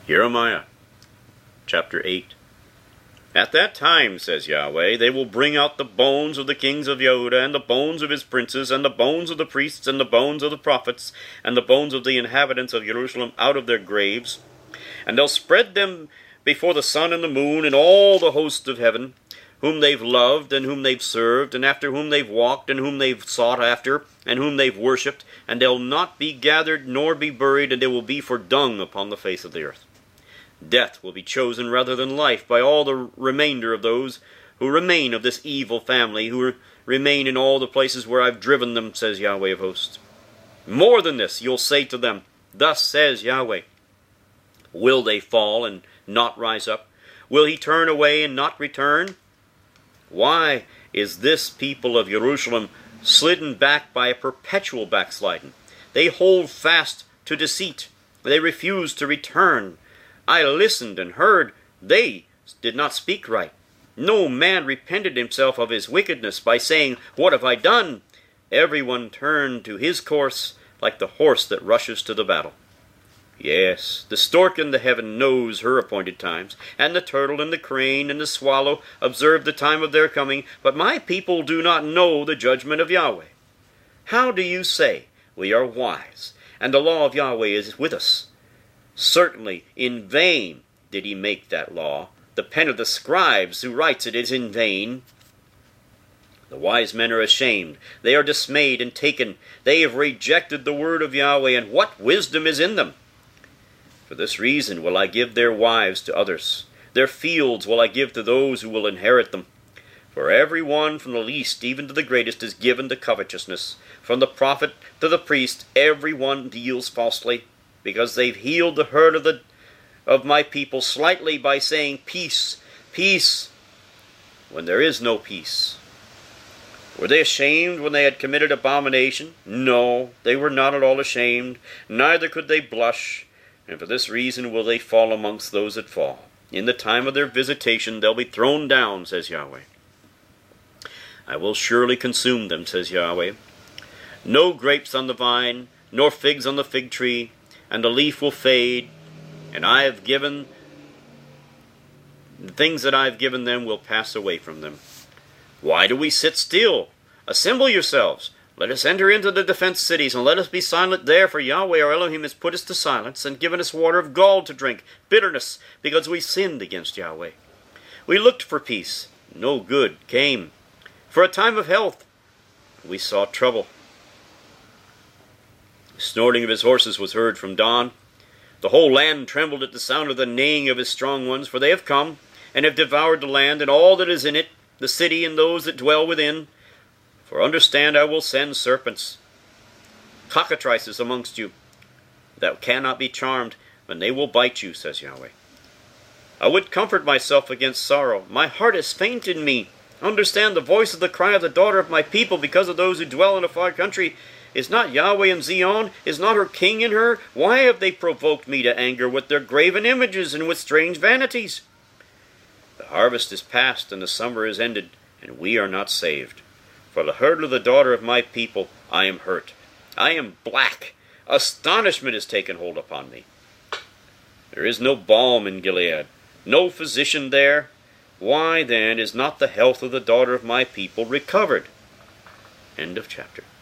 Jeremiah chapter 8. At that time, says Yahweh, they will bring out the bones of the kings of Yehudah, and the bones of his princes, and the bones of the priests, and the bones of the prophets, and the bones of the inhabitants of Jerusalem out of their graves. And they'll spread them before the sun and the moon, and all the hosts of heaven, whom they've loved, and whom they've served, and after whom they've walked, and whom they've sought after, and whom they've worshipped. And they'll not be gathered, nor be buried, and they will be for dung upon the face of the earth. Death will be chosen rather than life by all the remainder of those who remain of this evil family, who remain in all the places where I've driven them, says Yahweh of hosts. More than this, you'll say to them, thus says Yahweh, will they fall and not rise up? Will he turn away and not return? Why is this people of Jerusalem slidden back by a perpetual backsliding? They hold fast to deceit. They refuse to return. I listened and heard. They did not speak right. No man repented himself of his wickedness by saying, what have I done? Everyone turned to his course like the horse that rushes to the battle. Yes, the stork in the heaven knows her appointed times, and the turtle and the crane and the swallow observe the time of their coming, but my people do not know the judgment of Yahweh. How do you say, we are wise, and the law of Yahweh is with us? Certainly in vain did he make that law. The pen of the scribes who writes it is in vain. The wise men are ashamed. They are dismayed and taken. They have rejected the word of Yahweh, and what wisdom is in them? For this reason will I give their wives to others. Their fields will I give to those who will inherit them. For every one from the least even to the greatest is given to covetousness. From the prophet to the priest every one deals falsely, because they've healed the hurt of my people slightly by saying, peace, peace, when there is no peace. Were they ashamed when they had committed abomination? No, they were not at all ashamed, neither could they blush. And for this reason will they fall amongst those that fall. In the time of their visitation they'll be thrown down, says Yahweh. I will surely consume them, says Yahweh. No grapes on the vine, nor figs on the fig tree, and the leaf will fade, and the things that I have given them will pass away from them. Why do we sit still? Assemble yourselves. Let us enter into the defenced cities, and let us be silent there, for Yahweh our Elohim has put us to silence, and given us water of gall to drink, bitterness, because we sinned against Yahweh. We looked for peace. No good came. For a time of health, we saw trouble. The snorting of his horses was heard from Dan. The whole land trembled at the sound of the neighing of his strong ones, for they have come, and have devoured the land, and all that is in it, the city and those that dwell within. For understand, I will send serpents, cockatrices amongst you, that cannot be charmed, and they will bite you, says Yahweh. I would comfort myself against sorrow. My heart is faint in me. Understand the voice of the cry of the daughter of my people, because of those who dwell in a far country. Is not Yahweh in Zion? Is not her king in her? Why have they provoked me to anger with their graven images and with strange vanities? The harvest is past, and the summer is ended, and we are not saved. For the hurt of the daughter of my people, I am hurt. I am black. Astonishment has taken hold upon me. There is no balm in Gilead, no physician there. Why then is not the health of the daughter of my people recovered? End of chapter.